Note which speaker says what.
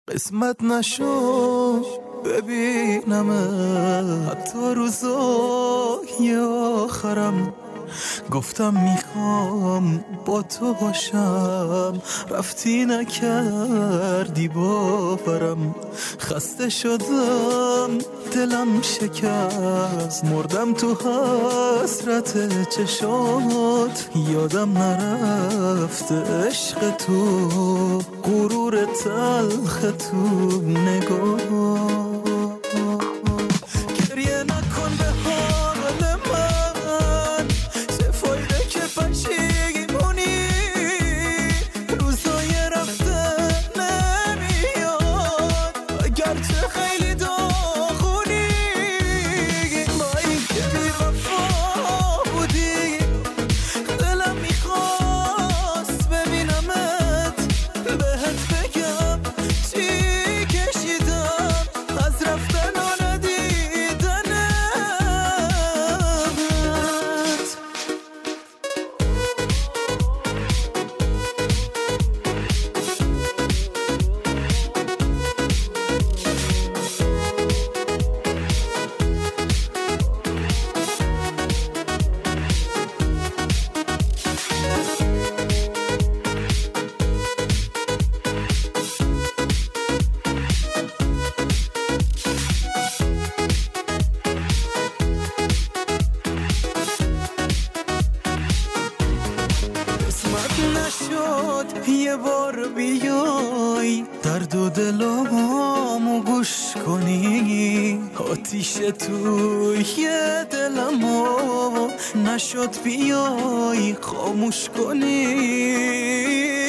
Speaker 1: قسمت نشد ببینم حتی روزای آخرم. گفتم میخوام با تو باشم، رفتی نکردی باورم. خسته شدم دلم شکست، مردم تو حسرت چشات. یادم نرفته عشق تو، غرور تلخ تو نگاه. گریه نکن به حال من، چه فایده که پشیمونی. روزای رفته نمیاد اگرچه خیلی داغونی. با این که بی وفا بودی، دلم میخواست ببینمت، بهت بگم چی کشیدم از رفتن و ندیدنت. قسمت نشد یه بار بیای، درد و دلامو گوش کنی. آتیش توی دلمو نشد بیای خاموش کنی.